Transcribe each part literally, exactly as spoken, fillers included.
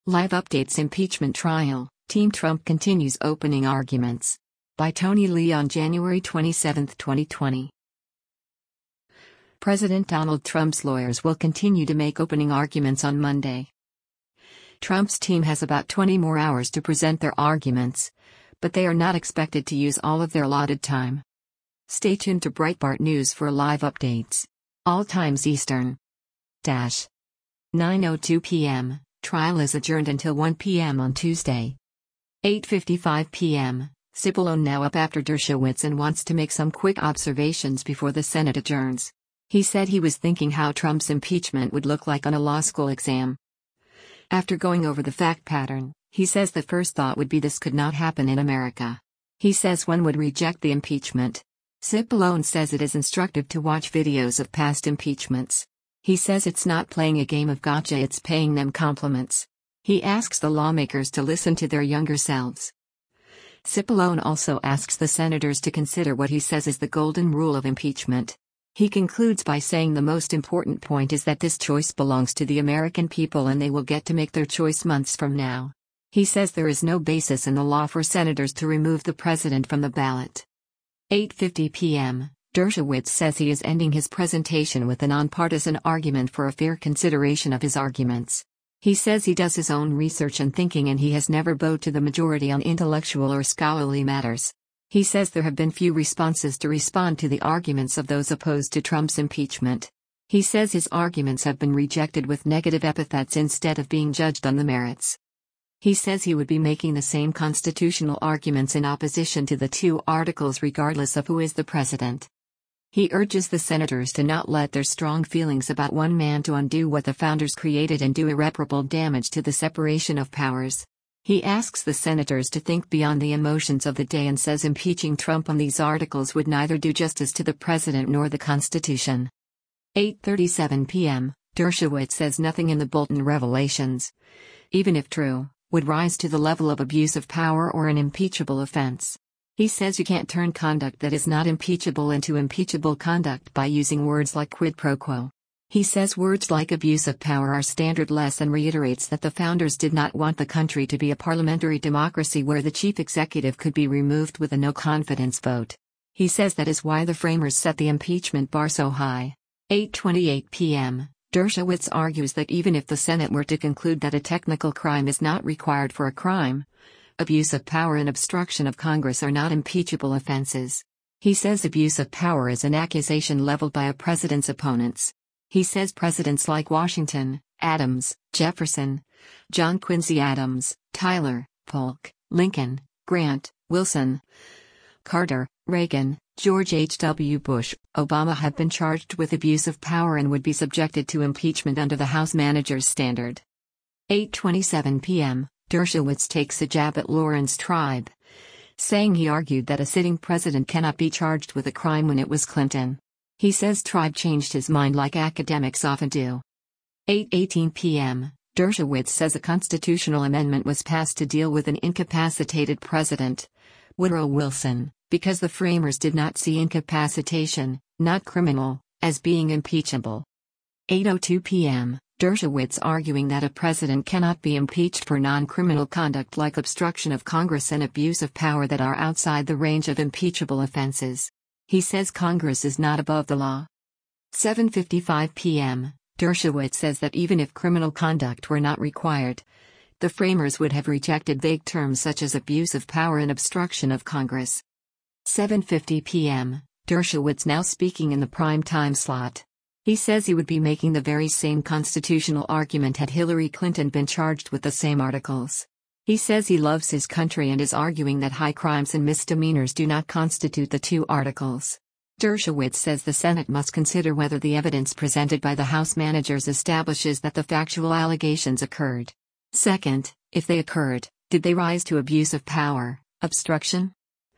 Live updates impeachment trial, Team Trump continues opening arguments. By Tony Lee on January twenty-seventh, twenty twenty. President Donald Trump's lawyers will continue to make opening arguments on Monday. Trump's team has about twenty more hours to present their arguments, but they are not expected to use all of their allotted time. Stay tuned to Breitbart News for live updates. All times Eastern. Dash. nine oh two p m Trial is adjourned until one p m on Tuesday. eight fifty-five p m Cipollone now up after Dershowitz and wants to make some quick observations before the Senate adjourns. He said he was thinking how Trump's impeachment would look like on a law school exam. After going over the fact pattern, he says the first thought would be this could not happen in America. He says one would reject the impeachment. Cipollone says it is instructive to watch videos of past impeachments. He says it's not playing a game of gotcha, it's paying them compliments. He asks the lawmakers to listen to their younger selves. Cipollone also asks the senators to consider what he says is the golden rule of impeachment. He concludes by saying the most important point is that this choice belongs to the American people and they will get to make their choice months from now. He says there is no basis in the law for senators to remove the president from the ballot. eight fifty p m Dershowitz says he is ending his presentation with a nonpartisan argument for a fair consideration of his arguments. He says he does his own research and thinking and he has never bowed to the majority on intellectual or scholarly matters. He says there have been few responses to respond to the arguments of those opposed to Trump's impeachment. He says his arguments have been rejected with negative epithets instead of being judged on the merits. He says he would be making the same constitutional arguments in opposition to the two articles regardless of who is the president. He urges the senators to not let their strong feelings about one man to undo what the founders created and do irreparable damage to the separation of powers. He asks the senators to think beyond the emotions of the day and says impeaching Trump on these articles would neither do justice to the president nor the Constitution. eight thirty-seven p m Dershowitz says nothing in the Bolton revelations, even if true, would rise to the level of abuse of power or an impeachable offense. He says you can't turn conduct that is not impeachable into impeachable conduct by using words like quid pro quo. He says words like abuse of power are standardless and reiterates that the founders did not want the country to be a parliamentary democracy where the chief executive could be removed with a no-confidence vote. He says that is why the framers set the impeachment bar so high. eight twenty-eight p m Dershowitz argues that even if the Senate were to conclude that a technical crime is not required for a crime, abuse of power and obstruction of Congress are not impeachable offenses. He says abuse of power is an accusation leveled by a president's opponents. He says presidents like Washington, Adams, Jefferson, John Quincy Adams, Tyler, Polk, Lincoln, Grant, Wilson, Carter, Reagan, George H W Bush, Obama have been charged with abuse of power and would be subjected to impeachment under the House Manager's Standard. eight twenty-seven p m Dershowitz takes a jab at Lawrence Tribe, saying he argued that a sitting president cannot be charged with a crime when it was Clinton. He says Tribe changed his mind like academics often do. eight eighteen p m Dershowitz says a constitutional amendment was passed to deal with an incapacitated president, Woodrow Wilson, because the framers did not see incapacitation, not criminal, as being impeachable. eight oh two p m Dershowitz arguing that a president cannot be impeached for non-criminal conduct like obstruction of Congress and abuse of power that are outside the range of impeachable offenses. He says Congress is not above the law. seven fifty-five p m Dershowitz says that even if criminal conduct were not required, the framers would have rejected vague terms such as abuse of power and obstruction of Congress. seven fifty p m Dershowitz now speaking in the prime time slot. He says he would be making the very same constitutional argument had Hillary Clinton been charged with the same articles. He says he loves his country and is arguing that high crimes and misdemeanors do not constitute the two articles. Dershowitz says the Senate must consider whether the evidence presented by the House managers establishes that the factual allegations occurred. Second, if they occurred, did they rise to abuse of power, obstruction?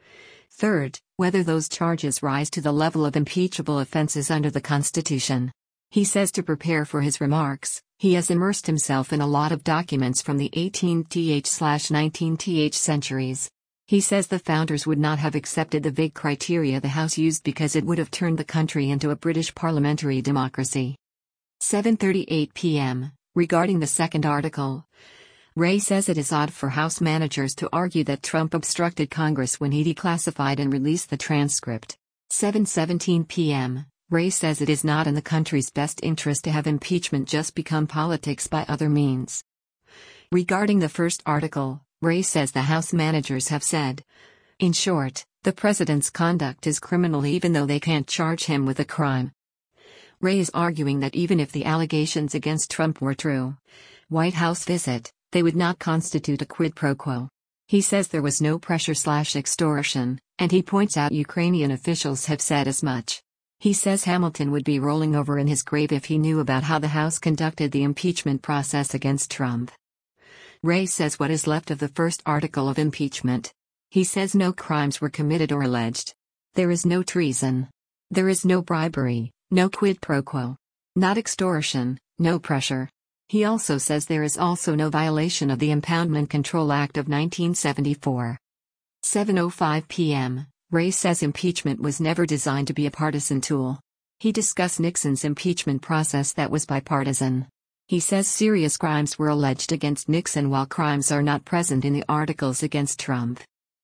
Third, whether those charges rise to the level of impeachable offenses under the Constitution. He says to prepare for his remarks, he has immersed himself in a lot of documents from the eighteenth to nineteenth centuries. He says the founders would not have accepted the vague criteria the House used because it would have turned the country into a British parliamentary democracy. seven thirty-eight p m Regarding the second article, Ray says it is odd for House managers to argue that Trump obstructed Congress when he declassified and released the transcript. seven seventeen p m Ray says it is not in the country's best interest to have impeachment just become politics by other means. Regarding the first article, Ray says the House managers have said, in short, the president's conduct is criminal even though they can't charge him with a crime. Ray is arguing that even if the allegations against Trump were true, White House visit, they would not constitute a quid pro quo. He says there was no pressure slash extortion, and he points out Ukrainian officials have said as much. He says Hamilton would be rolling over in his grave if he knew about how the House conducted the impeachment process against Trump. Ray says what is left of the first article of impeachment. He says no crimes were committed or alleged. There is no treason. There is no bribery, no quid pro quo. Not extortion, no pressure. He also says there is also no violation of the Impoundment Control Act of nineteen seventy-four. seven oh five p m Ray says impeachment was never designed to be a partisan tool. He discussed Nixon's impeachment process that was bipartisan. He says serious crimes were alleged against Nixon while crimes are not present in the articles against Trump.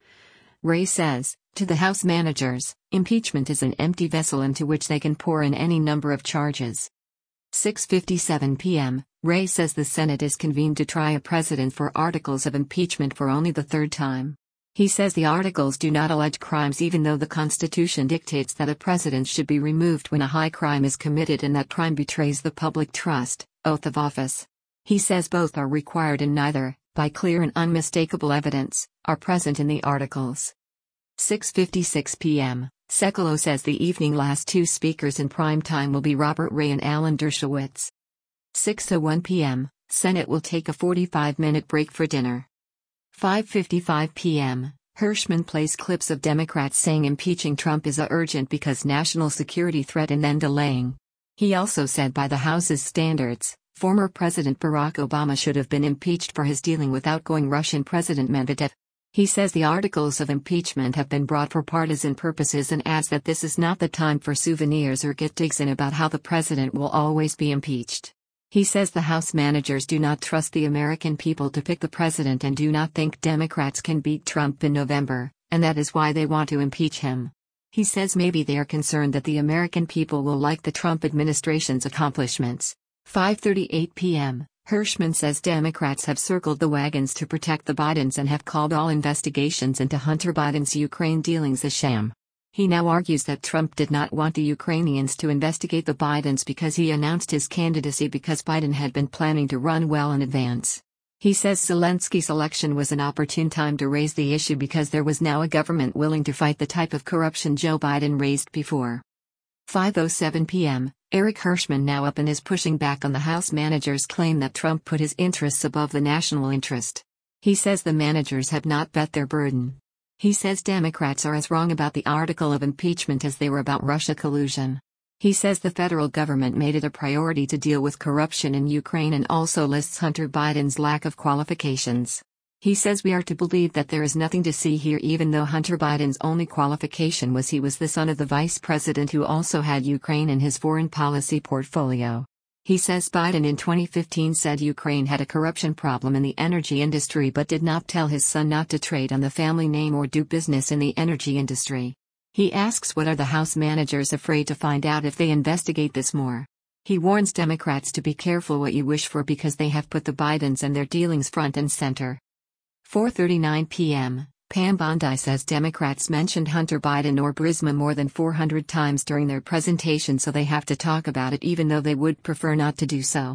Ray says, to the House managers, impeachment is an empty vessel into which they can pour in any number of charges. six fifty-seven p m Ray says the Senate is convened to try a president for articles of impeachment for only the third time. He says the articles do not allege crimes even though the Constitution dictates that a president should be removed when a high crime is committed and that crime betrays the public trust, oath of office. He says both are required and neither, by clear and unmistakable evidence, are present in the articles. six fifty-six p m Sekulow says the evening last two speakers in prime time will be Robert Ray and Alan Dershowitz. six oh one p m Senate will take a forty-five minute break for dinner. five fifty-five p m Hirschman plays clips of Democrats saying impeaching Trump is a urgent because national security threat and then delaying. He also said by the House's standards, former President Barack Obama should have been impeached for his dealing with outgoing Russian President Medvedev. He says the articles of impeachment have been brought for partisan purposes and adds that this is not the time for souvenirs or get digs in about how the president will always be impeached. He says the House managers do not trust the American people to pick the president and do not think Democrats can beat Trump in November, and that is why they want to impeach him. He says maybe they are concerned that the American people will like the Trump administration's accomplishments. five thirty-eight p m Hirschman says Democrats have circled the wagons to protect the Bidens and have called all investigations into Hunter Biden's Ukraine dealings a sham. He now argues that Trump did not want the Ukrainians to investigate the Bidens because he announced his candidacy because Biden had been planning to run well in advance. He says Zelensky's election was an opportune time to raise the issue because there was now a government willing to fight the type of corruption Joe Biden raised before. five oh seven p m Eric Hirschman now up and is pushing back on the House managers' claim that Trump put his interests above the national interest. He says the managers have not bet their burden. He says Democrats are as wrong about the article of impeachment as they were about Russia collusion. He says the federal government made it a priority to deal with corruption in Ukraine and also lists Hunter Biden's lack of qualifications. He says we are to believe that there is nothing to see here even though Hunter Biden's only qualification was he was the son of the vice president who also had Ukraine in his foreign policy portfolio. He says Biden in twenty fifteen said Ukraine had a corruption problem in the energy industry but did not tell his son not to trade on the family name or do business in the energy industry. He asks what are the House managers afraid to find out if they investigate this more. He warns Democrats to be careful what you wish for because they have put the Bidens and their dealings front and center. four thirty-nine p m Pam Bondi says Democrats mentioned Hunter Biden or Burisma more than four hundred times during their presentation so they have to talk about it even though they would prefer not to do so.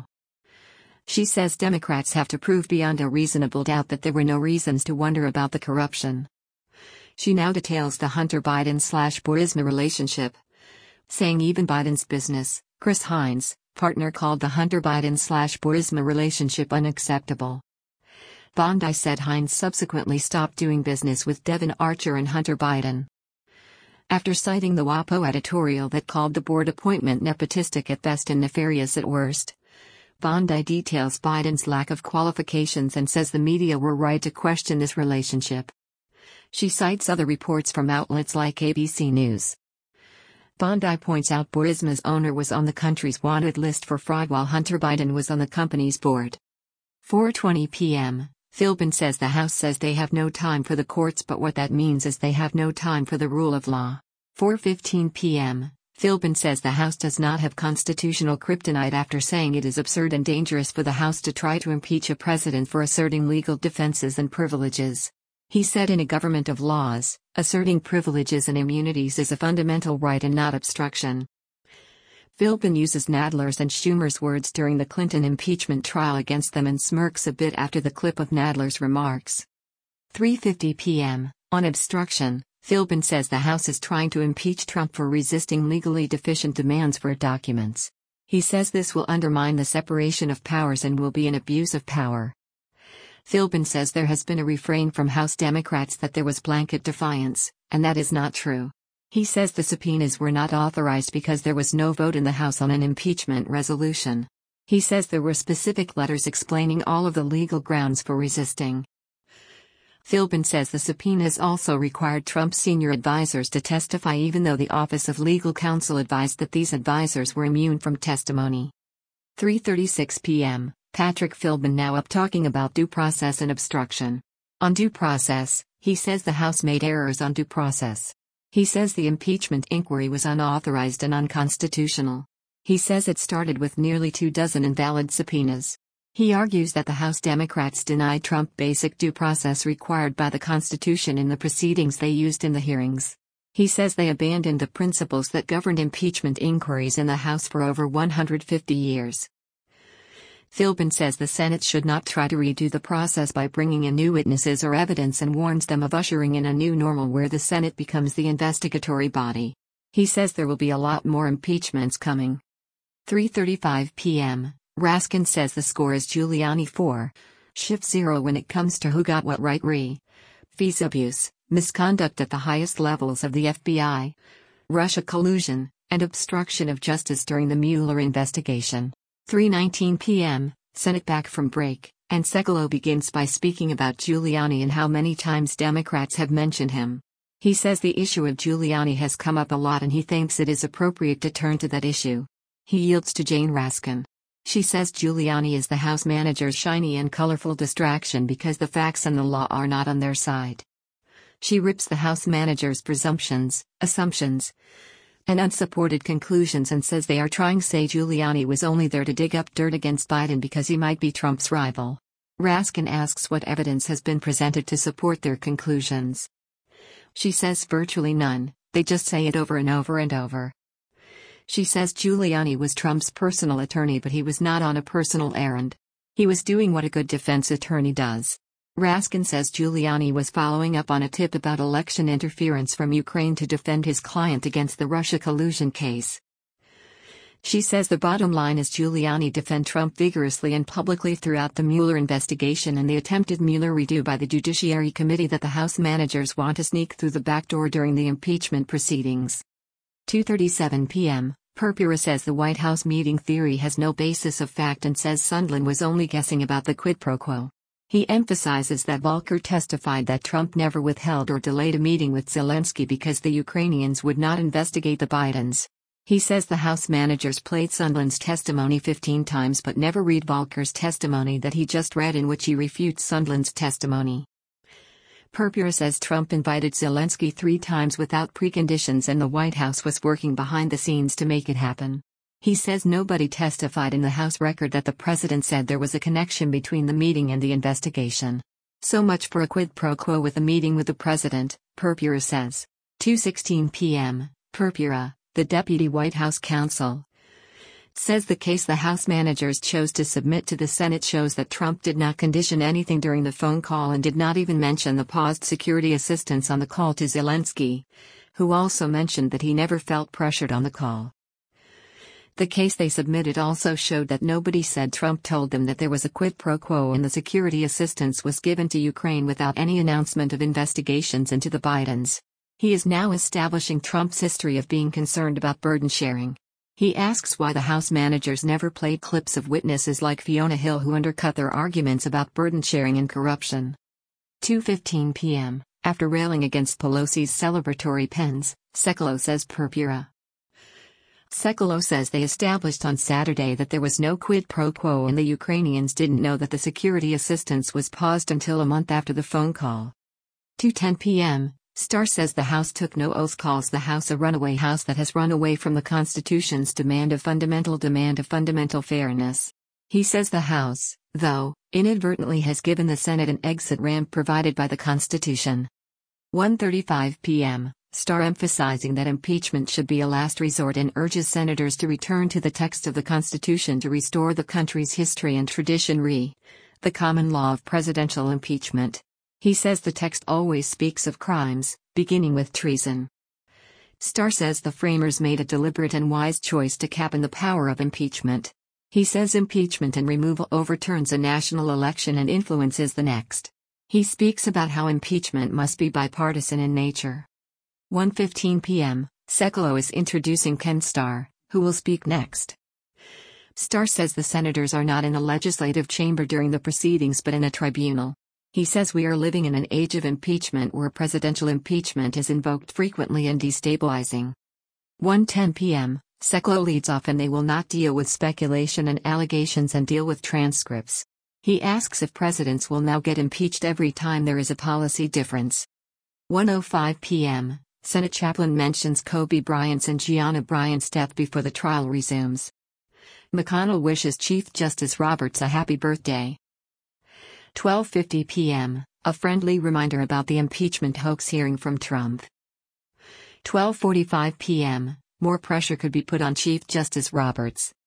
She says Democrats have to prove beyond a reasonable doubt that there were no reasons to wonder about the corruption. She now details the Hunter Biden-slash-Burisma relationship, saying even Biden's business, Chris Hines, partner called the Hunter Biden-slash-Burisma relationship unacceptable. Bondi said Hines subsequently stopped doing business with Devon Archer and Hunter Biden. After citing the WAPO editorial that called the board appointment nepotistic at best and nefarious at worst, Bondi details Biden's lack of qualifications and says the media were right to question this relationship. She cites other reports from outlets like A B C News. Bondi points out Burisma's owner was on the country's wanted list for fraud while Hunter Biden was on the company's board. four twenty p m Philbin says the House says they have no time for the courts, but what that means is they have no time for the rule of law. four fifteen p m Philbin says the House does not have constitutional kryptonite after saying it is absurd and dangerous for the House to try to impeach a president for asserting legal defenses and privileges. He said in a government of laws, asserting privileges and immunities is a fundamental right and not obstruction. Philbin uses Nadler's and Schumer's words during the Clinton impeachment trial against them and smirks a bit after the clip of Nadler's remarks. three fifty p m On obstruction, Philbin says the House is trying to impeach Trump for resisting legally deficient demands for documents. He says this will undermine the separation of powers and will be an abuse of power. Philbin says there has been a refrain from House Democrats that there was blanket defiance, and that is not true. He says the subpoenas were not authorized because there was no vote in the House on an impeachment resolution. He says there were specific letters explaining all of the legal grounds for resisting. Philbin says the subpoenas also required Trump's senior advisors to testify, even though the Office of Legal Counsel advised that these advisors were immune from testimony. three thirty-six p m Patrick Philbin now up talking about due process and obstruction. On due process, he says the House made errors on due process. He says the impeachment inquiry was unauthorized and unconstitutional. He says it started with nearly two dozen invalid subpoenas. He argues that the House Democrats denied Trump basic due process required by the Constitution in the proceedings they used in the hearings. He says they abandoned the principles that governed impeachment inquiries in the House for over one hundred fifty years. Philbin says the Senate should not try to redo the process by bringing in new witnesses or evidence and warns them of ushering in a new normal where the Senate becomes the investigatory body. He says there will be a lot more impeachments coming. three thirty-five p m Raskin says the score is Giuliani four, Schiff zero when it comes to who got what right re. Fees abuse, misconduct at the highest levels of the F B I, Russia collusion, and obstruction of justice during the Mueller investigation. three nineteen p m Senate back from break, and Sekulow begins by speaking about Giuliani and how many times Democrats have mentioned him. He says the issue of Giuliani has come up a lot and he thinks it is appropriate to turn to that issue. He yields to Jane Raskin. She says Giuliani is the House manager's shiny and colorful distraction because the facts and the law are not on their side. She rips the House manager's presumptions, assumptions, and unsupported conclusions and says they are trying to say Giuliani was only there to dig up dirt against Biden because he might be Trump's rival. Raskin asks what evidence has been presented to support their conclusions. She says virtually none, they just say it over and over and over. She says Giuliani was Trump's personal attorney, but he was not on a personal errand. He was doing what a good defense attorney does. Raskin says Giuliani was following up on a tip about election interference from Ukraine to defend his client against the Russia collusion case. She says the bottom line is Giuliani defended Trump vigorously and publicly throughout the Mueller investigation and the attempted Mueller redo by the Judiciary Committee that the House managers want to sneak through the back door during the impeachment proceedings. two thirty-seven p m Purpura says the White House meeting theory has no basis of fact and says Sondland was only guessing about the quid pro quo. He emphasizes that Volker testified that Trump never withheld or delayed a meeting with Zelensky because the Ukrainians would not investigate the Bidens. He says the House managers played Sondland's testimony fifteen times but never read Volker's testimony that he just read, in which he refutes Sondland's testimony. Purpura says Trump invited Zelensky three times without preconditions and the White House was working behind the scenes to make it happen. He says nobody testified in the House record that the president said there was a connection between the meeting and the investigation. So much for a quid pro quo with a meeting with the president, Purpura says. two sixteen p m Purpura, the deputy White House counsel, says the case the House managers chose to submit to the Senate shows that Trump did not condition anything during the phone call and did not even mention the paused security assistance on the call to Zelensky, who also mentioned that he never felt pressured on the call. The case they submitted also showed that nobody said Trump told them that there was a quid pro quo and the security assistance was given to Ukraine without any announcement of investigations into the Bidens. He is now establishing Trump's history of being concerned about burden sharing. He asks why the House managers never played clips of witnesses like Fiona Hill who undercut their arguments about burden sharing and corruption. two fifteen p m After railing against Pelosi's celebratory pens, Sekulow says Purpura Sekulow says they established on Saturday that there was no quid pro quo and the Ukrainians didn't know that the security assistance was paused until a month after the phone call. two ten p m, Star says the House took no oath, calls the House a runaway House that has run away from the Constitution's demand of fundamental demand of fundamental fairness. He says the House, though, inadvertently has given the Senate an exit ramp provided by the Constitution. one thirty-five p m, Star emphasizing that impeachment should be a last resort and urges senators to return to the text of the Constitution to restore the country's history and tradition re the common law of presidential impeachment. He says the text always speaks of crimes, beginning with treason. Star says the framers made a deliberate and wise choice to cap in the power of impeachment. He says impeachment and removal overturns a national election and influences the next. He speaks about how impeachment must be bipartisan in nature. one fifteen p m, Sekulow is introducing Ken Starr, who will speak next. Starr says the senators are not in the legislative chamber during the proceedings but in a tribunal. He says we are living in an age of impeachment where presidential impeachment is invoked frequently and destabilizing. one ten p m, Sekulow leads off and they will not deal with speculation and allegations and deal with transcripts. He asks if presidents will now get impeached every time there is a policy difference. one oh five p m, Senate chaplain mentions Kobe Bryant's and Gianna Bryant's death before the trial resumes. McConnell wishes Chief Justice Roberts a happy birthday. twelve fifty p m, a friendly reminder about the impeachment hoax hearing from Trump. twelve forty-five p m, more pressure could be put on Chief Justice Roberts.